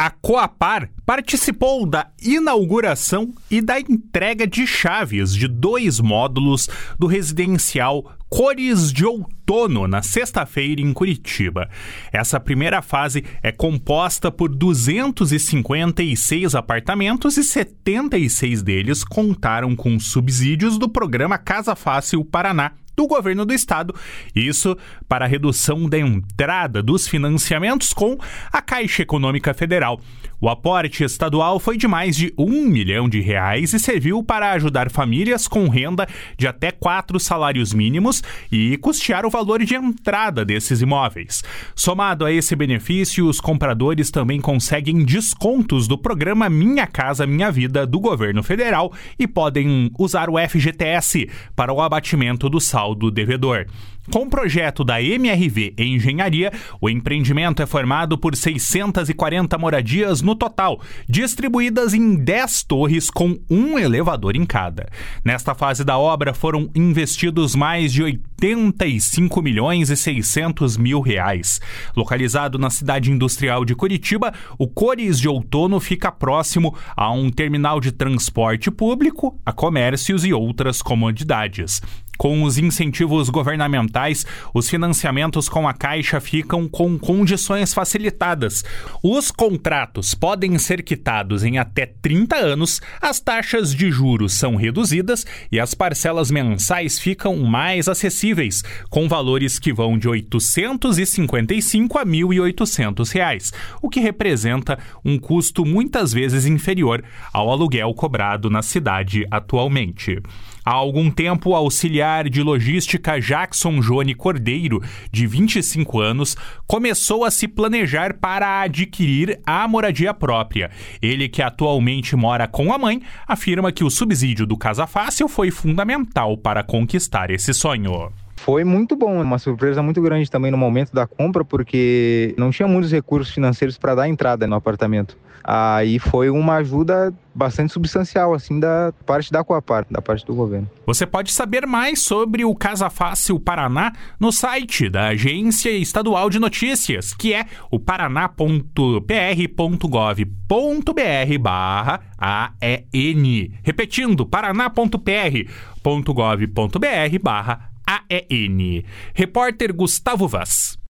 A Coapar participou da inauguração e da entrega de chaves de 2 módulos do residencial Cores de Outono na sexta-feira em Curitiba. Essa primeira fase é composta por 256 apartamentos e 76 deles contaram com subsídios do programa Casa Fácil Paraná, do governo do estado, isso para a redução da entrada dos financiamentos com a Caixa Econômica Federal. O aporte estadual foi de mais de R$1 milhão e serviu para ajudar famílias com renda de até 4 salários mínimos e custear o valor de entrada desses imóveis. Somado a esse benefício, os compradores também conseguem descontos do programa Minha Casa Minha Vida do governo federal e podem usar o FGTS para o abatimento do saldo devedor. Com o projeto da MRV Engenharia, o empreendimento é formado por 640 moradias no total, distribuídas em 10 torres com um elevador em cada. Nesta fase da obra foram investidos mais de R$85.600.000. Localizado na cidade industrial de Curitiba, o Cores de Outono fica próximo a um terminal de transporte público, a comércios e outras comodidades. Com os incentivos governamentais, os financiamentos com a Caixa ficam com condições facilitadas. Os contratos podem ser quitados em até 30 anos, as taxas de juros são reduzidas e as parcelas mensais ficam mais acessíveis, com valores que vão de R$855 a R$1.800, o que representa um custo muitas vezes inferior ao aluguel cobrado na cidade atualmente. Há algum tempo, o auxiliar de logística Jackson Johnny Cordeiro, de 25 anos, começou a se planejar para adquirir a moradia própria. Ele, que atualmente mora com a mãe, afirma que o subsídio do Casa Fácil foi fundamental para conquistar esse sonho. Foi muito bom, uma surpresa muito grande também no momento da compra, porque não tinha muitos recursos financeiros para dar entrada no apartamento. Aí foi uma ajuda bastante substancial, assim, da parte da Coapar, da parte do governo. Você pode saber mais sobre o Casa Fácil Paraná no site da Agência Estadual de Notícias, que é o paraná.pr.gov.br/AEN. Repetindo, paraná.pr.gov.br/AEN. Repórter Gustavo Vaz.